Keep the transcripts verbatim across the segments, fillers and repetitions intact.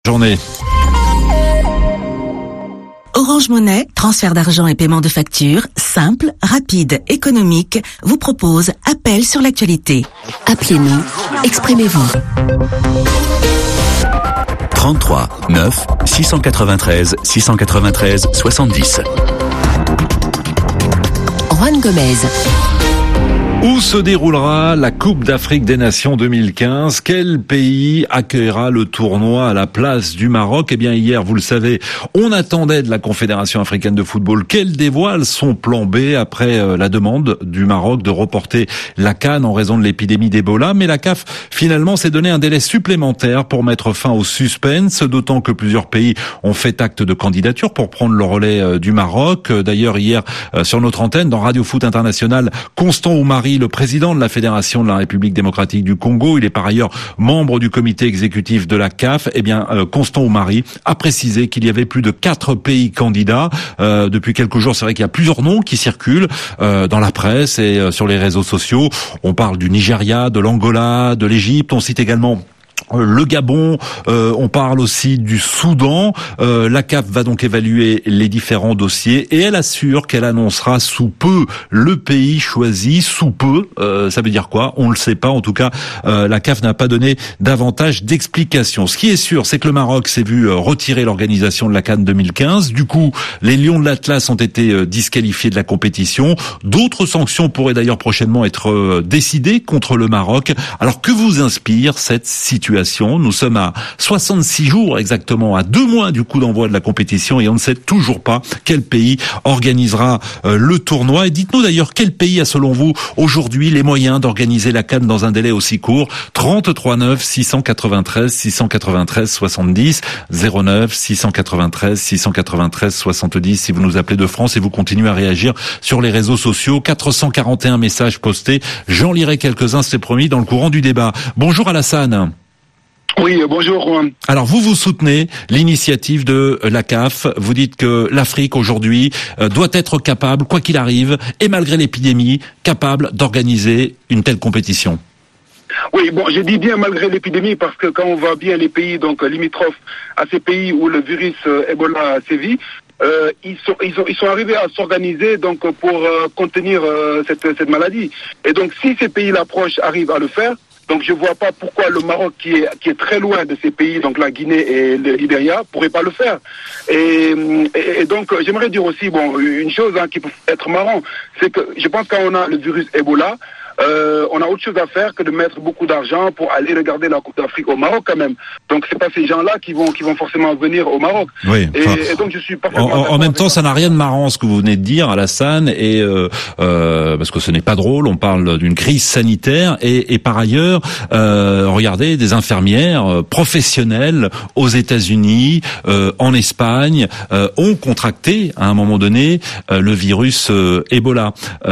Journée. Orange Monnaie, transfert d'argent et paiement de factures, simple, rapide, économique, vous propose Appel sur l'actualité. Appelez-nous, exprimez-vous. trente-trois neuf six cent quatre-vingt-treize six cent quatre-vingt-treize soixante-dix. Juan Gomez. Où se déroulera la Coupe d'Afrique des Nations deux mille quinze? Quel pays accueillera le tournoi à la place du Maroc? Eh bien, hier, vous le savez, on attendait de la Confédération africaine de football qu'elle dévoile son plan B après la demande du Maroc de reporter la CAN en raison de l'épidémie d'Ebola. Mais la C A F, finalement, s'est donné un délai supplémentaire pour mettre fin au suspense, d'autant que plusieurs pays ont fait acte de candidature pour prendre le relais du Maroc. D'ailleurs, hier, sur notre antenne, dans Radio Foot International, Constant Oumari, le président de la Fédération de la République démocratique du Congo, il est par ailleurs membre du comité exécutif de la C A F, eh bien, euh, Constant Oumari a précisé qu'il y avait plus de quatre pays candidats. Euh, depuis quelques jours, c'est vrai qu'il y a plusieurs noms qui circulent euh, dans la presse et euh, sur les réseaux sociaux. On parle du Nigeria, de l'Angola, de l'Égypte, on cite également le Gabon, euh, on parle aussi du Soudan. Euh, la C A F va donc évaluer les différents dossiers et elle assure qu'elle annoncera sous peu le pays choisi. Sous peu, euh, ça veut dire quoi? On le sait pas. En tout cas, euh, la C A F n'a pas donné davantage d'explications. Ce qui est sûr, c'est que le Maroc s'est vu euh, retirer l'organisation de la CAN deux mille quinze. Du coup, les Lions de l'Atlas ont été euh, disqualifiés de la compétition. D'autres sanctions pourraient d'ailleurs prochainement être euh, décidées contre le Maroc. Alors, que vous inspire cette situation? Nous sommes à soixante-six jours exactement, à deux mois du coup d'envoi de la compétition et on ne sait toujours pas quel pays organisera euh, le tournoi. Et dites-nous d'ailleurs quel pays a selon vous aujourd'hui les moyens d'organiser la CAN dans un délai aussi court. trente-trois neuf six cent quatre-vingt-treize six cent quatre-vingt-treize soixante-dix, zéro neuf six cent quatre-vingt-treize six cent quatre-vingt-treize soixante-dix si vous nous appelez de France et vous continuez à réagir sur les réseaux sociaux. quatre cent quarante et un messages postés. J'en lirai quelques-uns, c'est promis, dans le courant du débat. Bonjour Alassane. Oui, bonjour Juan. Alors vous, vous soutenez l'initiative de la C A F. Vous dites que l'Afrique aujourd'hui doit être capable, quoi qu'il arrive, et malgré l'épidémie, capable d'organiser une telle compétition. Oui, bon, je dis bien malgré l'épidémie parce que quand on voit bien les pays donc limitrophes à ces pays où le virus euh, Ebola sévit, euh, ils sont ils sont ils sont arrivés à s'organiser donc pour euh, contenir euh, cette cette maladie. Et donc si ces pays-là proches arrivent à le faire, donc je vois pas pourquoi le Maroc, qui est qui est très loin de ces pays, donc la Guinée et le Libéria, pourrait pas le faire. Et, et, et donc j'aimerais dire aussi bon une chose hein, qui peut être marrant, c'est que je pense que quand on a le virus Ebola, Euh, on a autre chose à faire que de mettre beaucoup d'argent pour aller regarder la Coupe d'Afrique au Maroc quand même. Donc c'est pas ces gens-là qui vont qui vont forcément venir au Maroc. Oui. Et, enfin, et donc je suis parfaitement en, en même temps, ça n'a rien de marrant ce que vous venez de dire, Alassane, et euh, euh, parce que ce n'est pas drôle. On parle d'une crise sanitaire et, et par ailleurs, euh, regardez, des infirmières euh, professionnelles aux États-Unis, euh, en Espagne, euh, ont contracté à un moment donné euh, le virus euh, Ebola.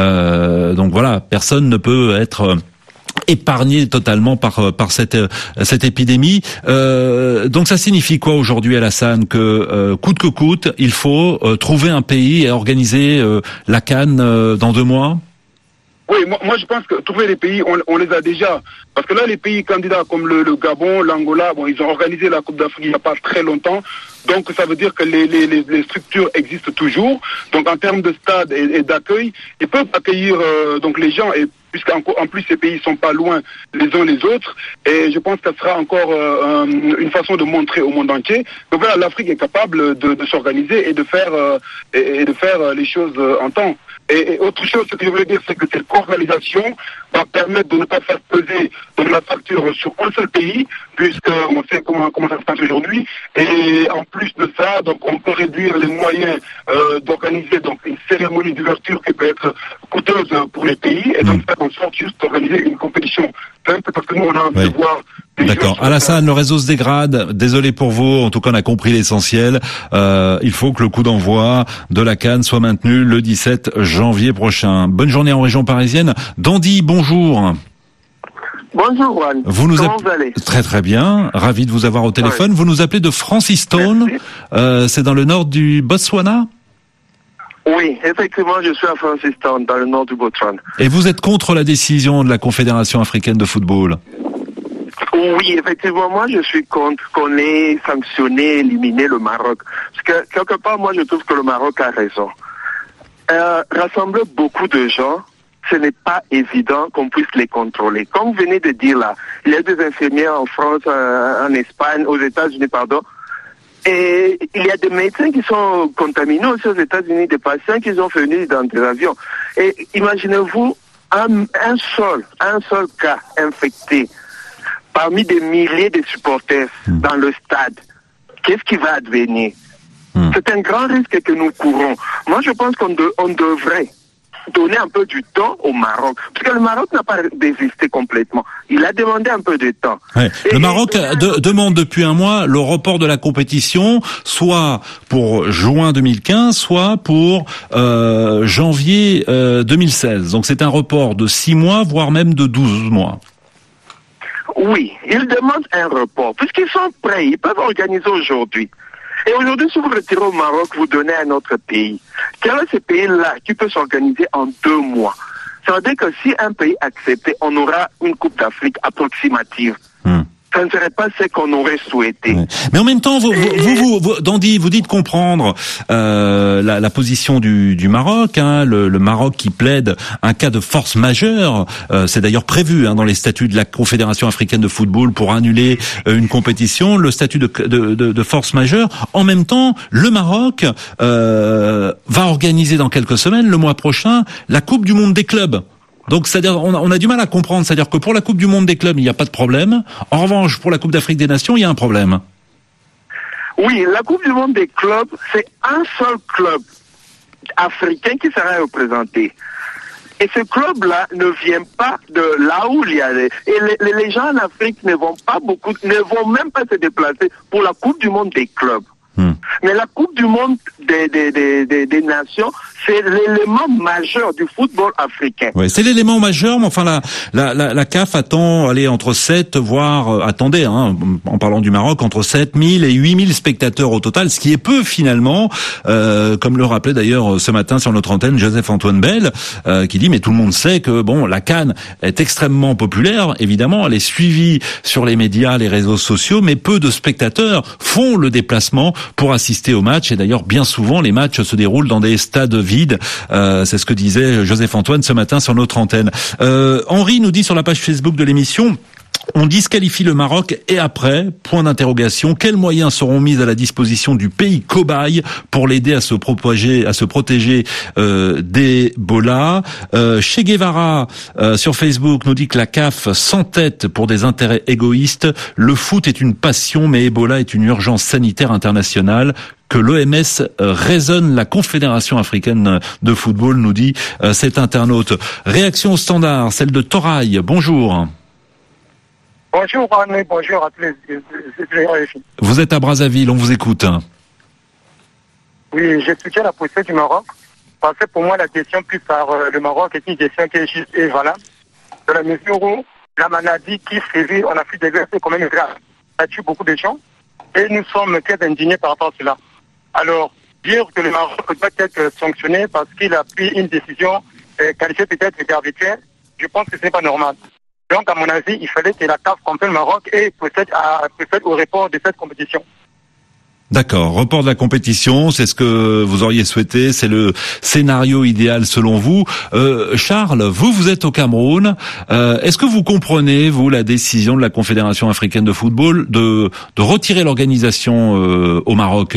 Euh, donc voilà, personne ne peut être épargné totalement par par cette cette épidémie. Euh, donc ça signifie quoi aujourd'hui, Alassane, que euh, coûte que coûte, il faut euh, trouver un pays et organiser euh, la CAN euh, dans deux mois? Oui, moi, moi je pense que trouver les pays, on, on les a déjà. Parce que là, les pays candidats comme le, le Gabon, l'Angola, bon, ils ont organisé la Coupe d'Afrique il n'y a pas très longtemps. Donc ça veut dire que les, les, les structures existent toujours. Donc en termes de stade et, et d'accueil, ils peuvent accueillir euh, donc les gens. Et puisqu'en en plus ces pays sont pas loin les uns les autres. Et je pense que ça sera encore euh, une façon de montrer au monde entier que voilà, l'Afrique est capable de, de s'organiser et de faire euh, et, et de faire les choses en temps. Et, et autre chose, ce que je voulais dire, c'est que cette organisation va permettre de ne pas faire peser donc, la facture sur un seul pays, puisqu'on sait comment, comment ça se passe aujourd'hui. Et en plus de ça, donc on peut réduire les moyens euh, d'organiser donc une cérémonie d'ouverture qui peut être coûteuse pour les pays, et donc faire en sorte juste d'organiser une compétition simple, parce que nous on a un oui. devoir. D'accord. Alassane, le réseau se dégrade. Désolé pour vous. En tout cas, on a compris l'essentiel. Euh, il faut que le coup d'envoi de la CAN soit maintenu le dix-sept janvier prochain. Bonne journée en région parisienne. Dandy, bonjour. Bonjour Juan. Vous nous Comment app... vous allez? Très très bien. Ravi de vous avoir au téléphone. Oui. Vous nous appelez de Francistown. Euh, c'est dans le nord du Botswana? Oui, effectivement, je suis à Francistown, dans le nord du Botswana. Et vous êtes contre la décision de la Confédération africaine de football? Oui, effectivement, moi je suis contre qu'on ait sanctionné, éliminé le Maroc. Parce que quelque part, moi je trouve que le Maroc a raison. Euh, rassembler beaucoup de gens, ce n'est pas évident qu'on puisse les contrôler. Comme vous venez de dire là, il y a des infirmières en France, euh, en Espagne, aux États-Unis, pardon. Et il y a des médecins qui sont contaminés aussi aux États-Unis, des patients qui sont venus dans des avions. Et imaginez-vous un, un seul, un seul cas infecté parmi des milliers de supporters mmh. dans le stade. Qu'est-ce qui va advenir? mmh. C'est un grand risque que nous courons. Moi, je pense qu'on de, on devrait donner un peu du temps au Maroc. Parce que le Maroc n'a pas désisté complètement. Il a demandé un peu de temps. Ouais. Et, le Maroc et... de, demande depuis un mois le report de la compétition, soit pour juin deux mille quinze, soit pour euh, janvier euh, deux mille seize. Donc c'est un report de six mois, voire même de douze mois. Oui, ils demandent un report, puisqu'ils sont prêts, ils peuvent organiser aujourd'hui. Et aujourd'hui, si vous retirez au Maroc, vous donnez à un autre pays. Quel est ce pays-là qui peut s'organiser en deux mois? Ça veut dire que si un pays acceptait, on aura une Coupe d'Afrique approximative. Hum. Ça ne serait pas ce qu'on aurait souhaité. Ouais. Mais en même temps, vous, vous, vous, vous, vous Dandy, vous dites comprendre euh, la, la position du, du Maroc, hein, le, le Maroc qui plaide un cas de force majeure. Euh, c'est d'ailleurs prévu hein, dans les statuts de la Confédération africaine de football pour annuler euh, une compétition, le statut de, de, de, de force majeure. En même temps, le Maroc euh, va organiser dans quelques semaines, le mois prochain, la Coupe du Monde des clubs. Donc, c'est-à-dire, on a, on a du mal à comprendre. C'est-à-dire que pour la Coupe du Monde des clubs, il n'y a pas de problème. En revanche, pour la Coupe d'Afrique des Nations, il y a un problème. Oui, la Coupe du Monde des clubs, c'est un seul club africain qui sera représenté. Et ce club-là ne vient pas de là où il y a... Les, et les, les gens en Afrique ne vont pas beaucoup, ne vont même pas se déplacer pour la Coupe du Monde des clubs. Hmm. Mais la Coupe du Monde des, des, des, des, des Nations, c'est l'élément majeur du football africain. Oui, c'est l'élément majeur, mais enfin la la la, la C A F attend aller entre sept voire euh, attendez hein, en parlant du Maroc entre sept mille et huit mille spectateurs au total, ce qui est peu finalement, euh, comme le rappelait d'ailleurs ce matin sur notre antenne Joseph-Antoine Bell, euh, qui dit mais tout le monde sait que bon la CAN est extrêmement populaire, évidemment, elle est suivie sur les médias, les réseaux sociaux, mais peu de spectateurs font le déplacement pour assister au match et d'ailleurs bien souvent les matchs se déroulent dans des stades vides. Euh, c'est ce que disait Joseph-Antoine ce matin sur notre antenne. Euh, Henri nous dit sur la page Facebook de l'émission: on disqualifie le Maroc et après, point d'interrogation, quels moyens seront mis à la disposition du pays cobaye pour l'aider à se propager, à se protéger euh, d'Ebola. euh, Che Guevara euh, sur Facebook nous dit que la C A F s'entête pour des intérêts égoïstes. Le foot est une passion, mais Ebola est une urgence sanitaire internationale. Que l'O M S raisonne la Confédération africaine de football, nous dit euh, cet internaute. Réaction au standard, celle de Toraï. Bonjour. Bonjour René, bonjour à tous les, les, les filles. Vous êtes à Brazzaville, on vous écoute. Oui, je soutiens la position du Maroc, parce que pour moi la question prise par euh, le Maroc est une question qui est juste et valable, dans la mesure où la maladie qui sévit en Afrique de l'Ouest est quand même grave. Ça tue beaucoup de gens et nous sommes très indignés par rapport à cela. Alors, dire que le Maroc doit être sanctionné parce qu'il a pris une décision euh, qualifiée peut-être d'arbitraire, je pense que ce n'est pas normal. Donc, à mon avis, il fallait que la C A F comprenne le Maroc et peut-être peut au report de cette compétition. D'accord, report de la compétition, c'est ce que vous auriez souhaité, c'est le scénario idéal selon vous. Euh, Charles, vous, vous êtes au Cameroun. Euh, est-ce que vous comprenez, vous, la décision de la Confédération africaine de football de, de retirer l'organisation euh, au Maroc?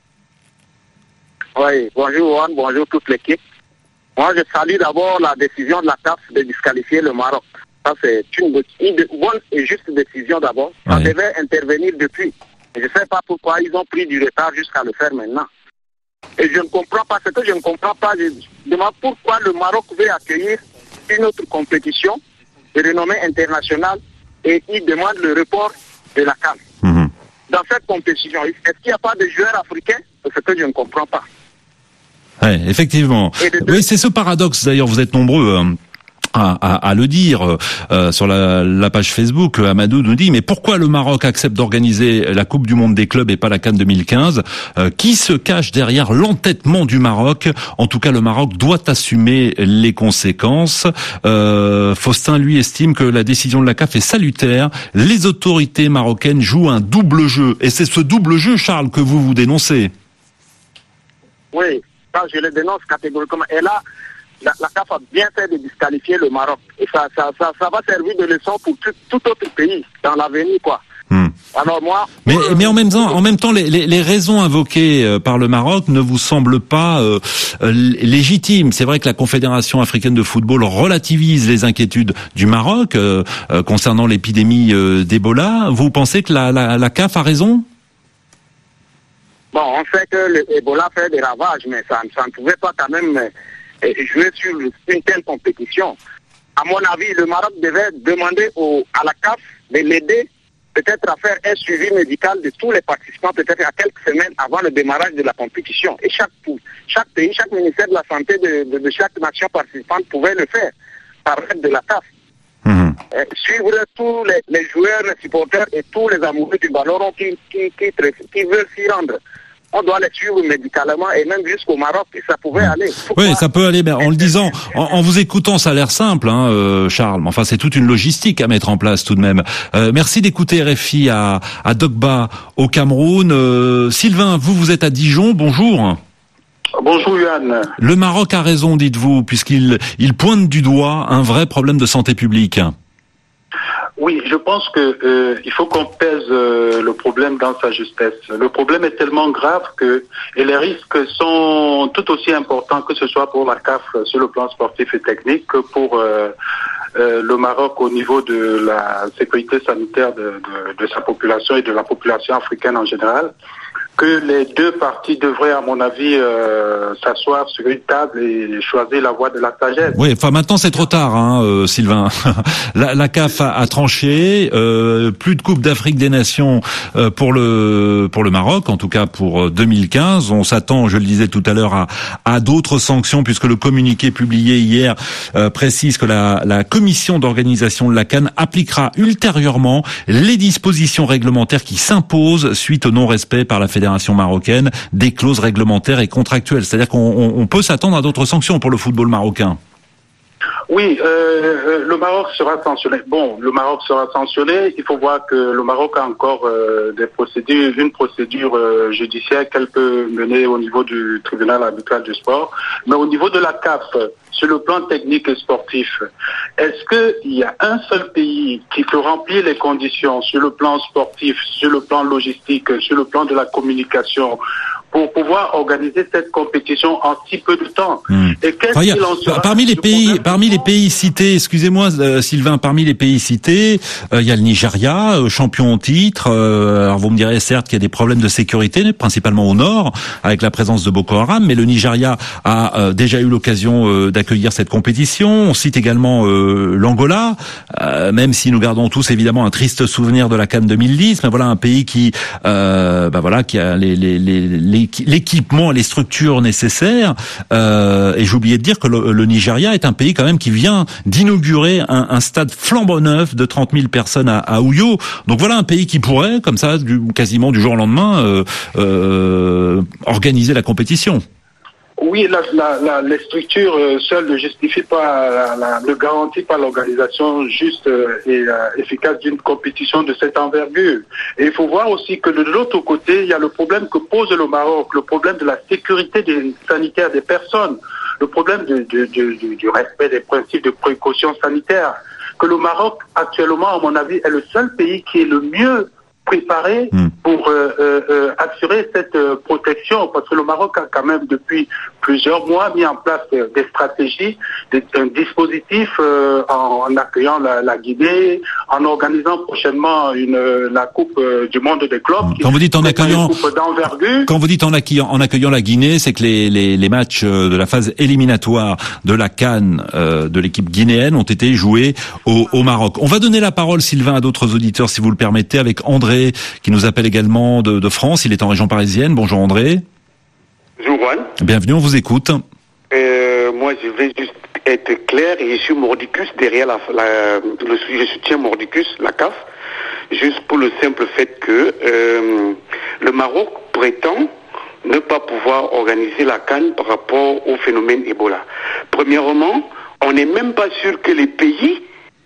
Oui, bonjour Juan, bonjour toute l'équipe. Moi, je salue d'abord la décision de la C A F de disqualifier le Maroc. Ça, c'est une, une bonne et juste décision d'abord. Ça oui. devait intervenir depuis. Je ne sais pas pourquoi ils ont pris du retard jusqu'à le faire maintenant. Et je ne comprends pas, ce que je ne comprends pas, je demande pourquoi le Maroc veut accueillir une autre compétition de renommée internationale et il demande le report de la C A F. Mm-hmm. Dans cette compétition, est-ce qu'il n'y a pas de joueurs africains? C'est ce que je ne comprends pas. Oui, effectivement. Oui, c'est ce paradoxe, d'ailleurs, vous êtes nombreux hein, À, à, à le dire euh, sur la, la page Facebook. Amadou nous dit mais pourquoi le Maroc accepte d'organiser la Coupe du Monde des clubs et pas la CAN deux mille quinze? euh, Qui se cache derrière l'entêtement du Maroc? En tout cas, le Maroc doit assumer les conséquences. euh, Faustin lui estime que la décision de la C A F est salutaire. Les autorités marocaines jouent un double jeu et c'est ce double jeu, Charles, que vous vous dénoncez. Oui, ça je le dénonce catégoriquement. Et là, La, la C A F a bien fait de disqualifier le Maroc. Et ça, ça, ça, ça va servir de leçon pour tout, tout autre pays dans l'avenir, quoi. Hmm. Alors moi. Mais, euh, mais en même temps, en même temps, les, les, les raisons invoquées par le Maroc ne vous semblent pas euh, légitimes. C'est vrai que la Confédération africaine de football relativise les inquiétudes du Maroc euh, euh, concernant l'épidémie euh, d'Ebola. Vous pensez que la, la, la C A F a raison? Bon, on sait que l'Ebola fait des ravages, mais ça, ça ne pouvait pas quand même jouer sur une telle compétition. À mon avis, le Maroc devait demander au, à la C A F de l'aider peut-être à faire un suivi médical de tous les participants, peut-être à quelques semaines avant le démarrage de la compétition. Et chaque, chaque pays, chaque ministère de la Santé de, de, de chaque nation participante pouvait le faire par l'aide de la C A F. Mmh. Euh, suivre tous les, les joueurs, les supporters et tous les amoureux du ballon qui, qui, qui, qui veulent s'y rendre. On doit les suivre médicalement et même jusqu'au Maroc, ça pouvait aller. Pourquoi? Oui, ça peut aller. Ben, en le disant, en, en vous écoutant, ça a l'air simple, hein, euh, Charles. Mais enfin, c'est toute une logistique à mettre en place tout de même. Euh, merci d'écouter R F I à, à Dogba au Cameroun. Euh, Sylvain, vous, vous êtes à Dijon. Bonjour. Bonjour Yann. Le Maroc a raison, dites-vous, puisqu'il il pointe du doigt un vrai problème de santé publique. Oui, je pense que euh, il faut qu'on pèse euh, le problème dans sa justesse. Le problème est tellement grave que et les risques sont tout aussi importants que ce soit pour la C A F sur le plan sportif et technique que pour euh, euh, le Maroc au niveau de la sécurité sanitaire de, de, de sa population et de la population africaine en général. Que les deux parties devraient, à mon avis, euh, s'asseoir sur une table et choisir la voie de la sagesse. Oui, enfin maintenant c'est trop tard, hein, euh, Sylvain. la, la C A F a, a tranché. Euh, plus de Coupe d'Afrique des Nations euh, pour le pour le Maroc, en tout cas pour deux mille quinze. On s'attend, je le disais tout à l'heure, à, à d'autres sanctions puisque le communiqué publié hier euh, précise que la, la commission d'organisation de la CAN appliquera ultérieurement les dispositions réglementaires qui s'imposent suite au non-respect par la Fédération marocaine des clauses réglementaires et contractuelles. C'est-à-dire qu'on on, on peut s'attendre à d'autres sanctions pour le football marocain. Oui, euh, le Maroc sera sanctionné. Bon, le Maroc sera sanctionné. Il faut voir que le Maroc a encore euh, des procédures, une procédure euh, judiciaire qu'elle peut mener au niveau du tribunal arbitral du sport. Mais au niveau de la C A F, sur le plan technique et sportif, est-ce qu'il y a un seul pays qui peut remplir les conditions sur le plan sportif, sur le plan logistique, sur le plan de la communication, pour pouvoir organiser cette compétition en si peu de temps? Mmh. Et qu'est-ce enfin, qu'il en sera parmi les pays, parmi les pays cités, excusez-moi euh, Sylvain, parmi les pays cités, il euh, y a le Nigeria, euh, champion en titre. Euh, alors vous me direz certes qu'il y a des problèmes de sécurité, principalement au nord, avec la présence de Boko Haram, mais le Nigeria a euh, déjà eu l'occasion euh, d'accueillir cette compétition. On cite également euh, l'Angola, euh, même si nous gardons tous évidemment un triste souvenir de la CAN deux mille dix, mais voilà un pays qui, euh, bah voilà, qui a les les les, les l'équipement, les structures nécessaires. Euh, et j'ai oublié de dire que le, le Nigeria est un pays quand même qui vient d'inaugurer un, un stade flambant neuf de trente mille personnes à, à Ouyo. Donc voilà un pays qui pourrait, comme ça, du, quasiment du jour au lendemain, euh, euh, organiser la compétition. Oui, la, la, la, les structures euh, seules ne justifient pas, la, la, ne garantissent pas l'organisation juste euh, et euh, efficace d'une compétition de cette envergure. Et il faut voir aussi que de l'autre côté, il y a le problème que pose le Maroc, le problème de la sécurité des, sanitaire des personnes, le problème de, de, de, de, du respect des principes de précaution sanitaire. Que le Maroc, actuellement, à mon avis, est le seul pays qui est le mieux préparé mmh. pour euh, euh, assurer cette euh, protection, parce que le Maroc a quand même depuis plusieurs mois mis en place euh, des stratégies, des, un dispositif euh, en, en accueillant la, la Guinée, en organisant prochainement une euh, la Coupe euh, du Monde des clubs. Quand vous dites en accueillant, quand vous dites en accueillant, en accueillant la Guinée, c'est que les, les, les matchs de la phase éliminatoire de la CAN euh, de l'équipe guinéenne ont été joués au, au Maroc. On va donner la parole, Sylvain, à d'autres auditeurs, si vous le permettez, avec André qui nous appelle également de, de France. Il est en région parisienne. Bonjour André. Bonjour Juan. Bienvenue, on vous écoute. Euh, moi, je vais juste être clair et je suis mordicus derrière la, la le, je soutiens mordicus, la C A F, juste pour le simple fait que euh, le Maroc prétend ne pas pouvoir organiser la CAN par rapport au phénomène Ebola. Premièrement, on n'est même pas sûr que les pays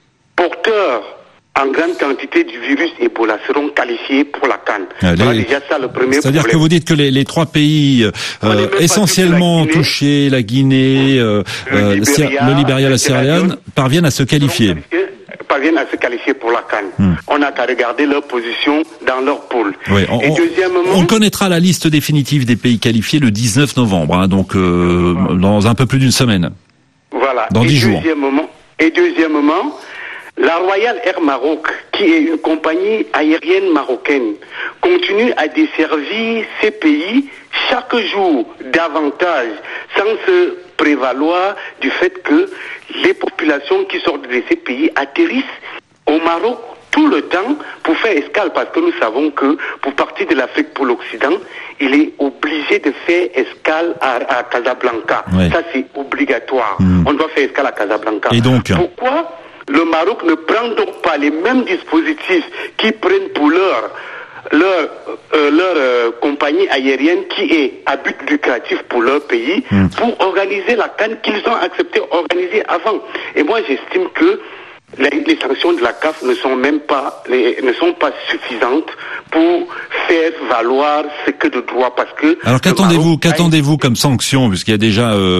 porteurs en grande quantité du virus Ebola seront qualifiés pour la CAN. Euh, voilà les... déjà ça le premier C'est-à-dire problème. que vous dites que les, les trois pays euh, essentiellement la touchés, la Guinée, euh, le, Libéria, le Libéria, la Sierra Leone, parviennent à se qualifier. parviennent à se qualifier pour la CAN. Hmm. On n'a qu'à regarder leur position dans leur pôle. Oui, on, Et deuxièmement, on connaîtra la liste définitive des pays qualifiés le dix-neuf novembre, hein, donc euh, dans un peu plus d'une semaine. Voilà. Dans dix jours. Et deuxièmement, la Royal Air Maroc, qui est une compagnie aérienne marocaine, continue à desservir ces pays chaque jour davantage, sans se prévaloir du fait que les populations qui sortent de ces pays atterrissent au Maroc tout le temps pour faire escale, parce que nous savons que pour partir de l'Afrique pour l'Occident, il est obligé de faire escale à, à Casablanca. Ouais. Ça, c'est obligatoire. Mmh. On doit faire escale à Casablanca. Et donc, pourquoi le Maroc ne prend donc pas les mêmes dispositifs qu'ils prennent pour leur leur euh, leur euh, compagnie aérienne qui est à but lucratif pour leur pays, mmh. pour organiser la CAN qu'ils ont accepté organiser avant. Et moi, j'estime que les, les sanctions de la C A F ne sont même pas les, ne sont pas suffisantes pour faire valoir ce que de droit, parce que alors qu'attendez-vous qu'attendez-vous comme sanction, puisqu'il y a déjà euh,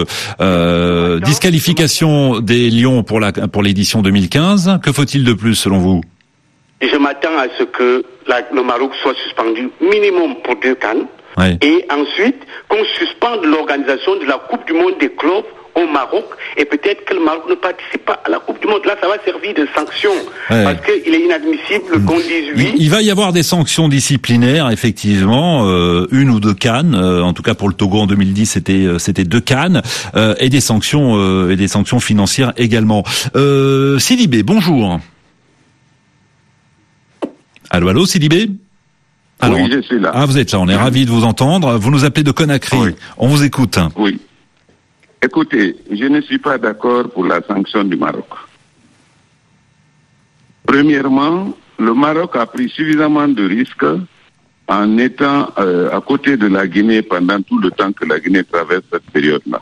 euh, disqualification des Lions pour la pour l'édition deux mille quinze. Que faut-il de plus selon vous? Je m'attends à ce que la, le Maroc soit suspendu minimum pour deux CAN, ouais. Et ensuite qu'on suspende l'organisation de la Coupe du Monde des clubs au Maroc, et peut-être que le Maroc ne participe pas à la Coupe du Monde. Là, ça va servir de sanction, ouais. Parce qu'il est inadmissible qu'on dise oui. Il, il va y avoir des sanctions disciplinaires, effectivement, euh, une ou deux CAN. Euh, en tout cas, pour le Togo en deux mille dix, c'était c'était deux CAN, euh, et des sanctions euh, et des sanctions financières également. Euh, Sidibé, bonjour. Allô, allô, Sidibé? Alors, oui, je suis là. Ah, vous êtes là, on est ravis de vous entendre. Vous nous appelez de Conakry. Oui. On vous écoute. Oui. Écoutez, je ne suis pas d'accord pour la sanction du Maroc. Premièrement, le Maroc a pris suffisamment de risques en étant euh, à côté de la Guinée pendant tout le temps que la Guinée traverse cette période-là.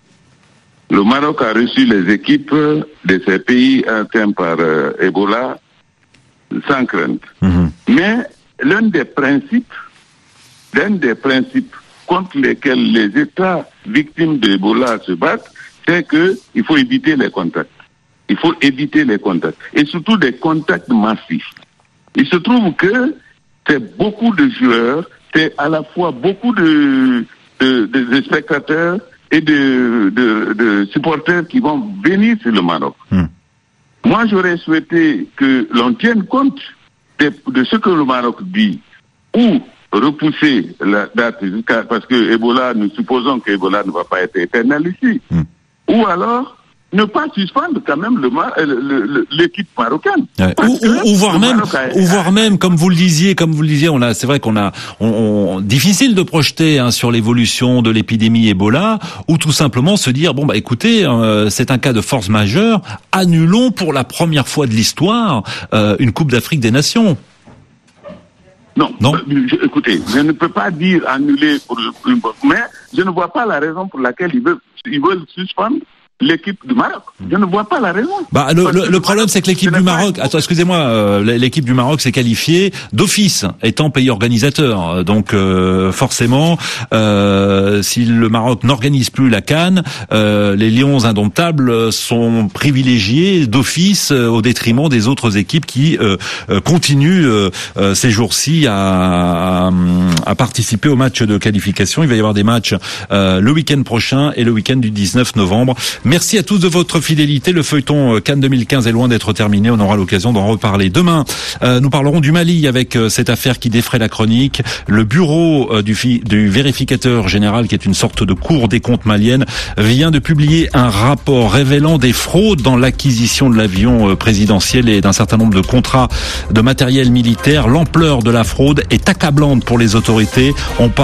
Le Maroc a reçu les équipes de ces pays atteints par euh, Ebola sans crainte. Mmh. Mais l'un des principes, l'un des principes contre lesquels les États victimes d'Ebola se battent, c'est qu'il faut éviter les contacts. Il faut éviter les contacts. Et surtout des contacts massifs. Il se trouve que c'est beaucoup de joueurs, c'est à la fois beaucoup de, de, de, de spectateurs et de, de, de supporters qui vont venir sur le Maroc. Mmh. Moi, j'aurais souhaité que l'on tienne compte de, de ce que le Maroc dit, ou repousser la date jusqu'à, parce que Ebola, nous supposons que Ebola ne va pas être éternel ici, mmh. ou alors ne pas suspendre quand même le, le, le, l'équipe marocaine. Ouais. Ou, ou, ou voir même, a... ou voir même, comme vous le disiez, comme vous le disiez, on a, c'est vrai qu'on a, on, on, difficile de projeter hein, sur l'évolution de l'épidémie Ebola, ou tout simplement se dire bon bah écoutez, euh, c'est un cas de force majeure, annulons pour la première fois de l'histoire euh, une Coupe d'Afrique des Nations. Non, non. Euh, je, écoutez, je ne peux pas dire annuler pour une, mais je ne vois pas la raison pour laquelle ils veulent, ils veulent suspendre l'équipe du Maroc. Je ne vois pas la raison. Bah le, le, le problème c'est que l'équipe du Maroc, attends, excusez-moi, euh, l'équipe du Maroc s'est qualifiée d'office étant pays organisateur. Donc euh, forcément, euh, si le Maroc n'organise plus la CAN, euh, les Lions indomptables sont privilégiés d'office euh, au détriment des autres équipes qui euh, euh, continuent euh, euh, ces jours-ci à, à, à participer aux matchs de qualification. Il va y avoir des matchs euh, le week-end prochain et le week-end du dix-neuf novembre. Merci à tous de votre fidélité. Le feuilleton CAN deux mille quinze est loin d'être terminé. On aura l'occasion d'en reparler. Demain, euh, nous parlerons du Mali avec euh, cette affaire qui défraie la chronique. Le bureau euh, du, fi- du vérificateur général, qui est une sorte de cour des comptes malienne, vient de publier un rapport révélant des fraudes dans l'acquisition de l'avion euh, présidentiel et d'un certain nombre de contrats de matériel militaire. L'ampleur de la fraude est accablante pour les autorités. On parle